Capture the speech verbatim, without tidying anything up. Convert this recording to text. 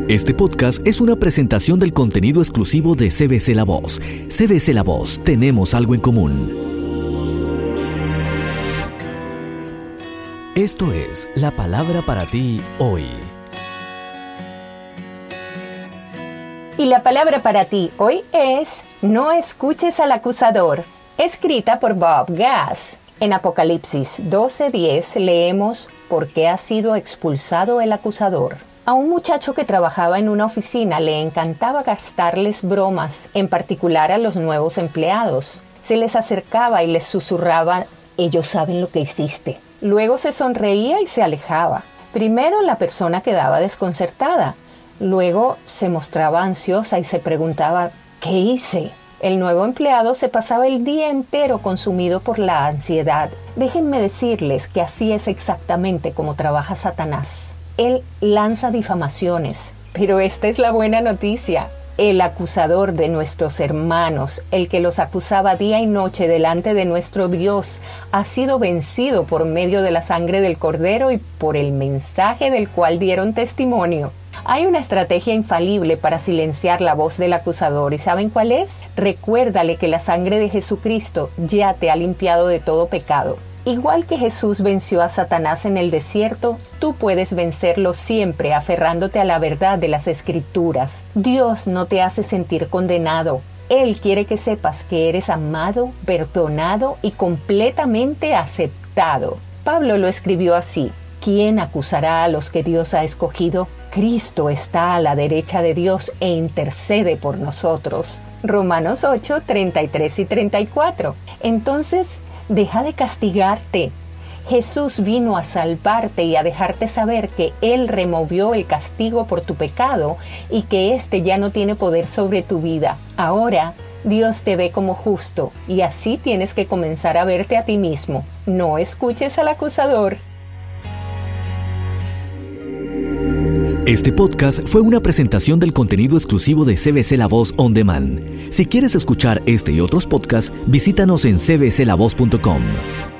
Este podcast es una presentación del contenido exclusivo de C B C La Voz. C B C La Voz, tenemos algo en común. Esto es la palabra para ti hoy. Y la palabra para ti hoy es: no escuches al acusador, escrita por Bob Gass. En Apocalipsis doce diez leemos: ¿por qué ha sido expulsado el acusador? A un muchacho que trabajaba en una oficina le encantaba gastarles bromas, en particular a los nuevos empleados. Se les acercaba y les susurraba: ellos saben lo que hiciste. Luego se sonreía y se alejaba. Primero la persona quedaba desconcertada. Luego se mostraba ansiosa y se preguntaba: ¿qué hice? El nuevo empleado se pasaba el día entero consumido por la ansiedad. Déjenme decirles que así es exactamente como trabaja Satanás. Él lanza difamaciones, pero esta es la buena noticia. El acusador de nuestros hermanos, el que los acusaba día y noche delante de nuestro Dios, ha sido vencido por medio de la sangre del Cordero y por el mensaje del cual dieron testimonio. Hay una estrategia infalible para silenciar la voz del acusador, ¿y saben cuál es? Recuérdale que la sangre de Jesucristo ya te ha limpiado de todo pecado. Igual que Jesús venció a Satanás en el desierto, tú puedes vencerlo siempre aferrándote a la verdad de las Escrituras. Dios no te hace sentir condenado. Él quiere que sepas que eres amado, perdonado y completamente aceptado. Pablo lo escribió así: ¿quién acusará a los que Dios ha escogido? Cristo está a la derecha de Dios e intercede por nosotros. Romanos ocho, treinta y tres y treinta y cuatro. Entonces, deja de castigarte. Jesús vino a salvarte y a dejarte saber que Él removió el castigo por tu pecado y que éste ya no tiene poder sobre tu vida. Ahora, Dios te ve como justo y así tienes que comenzar a verte a ti mismo. No escuches al acusador. Este podcast fue una presentación del contenido exclusivo de C B C La Voz On Demand. Si quieres escuchar este y otros podcasts, visítanos en c b c la voz punto com.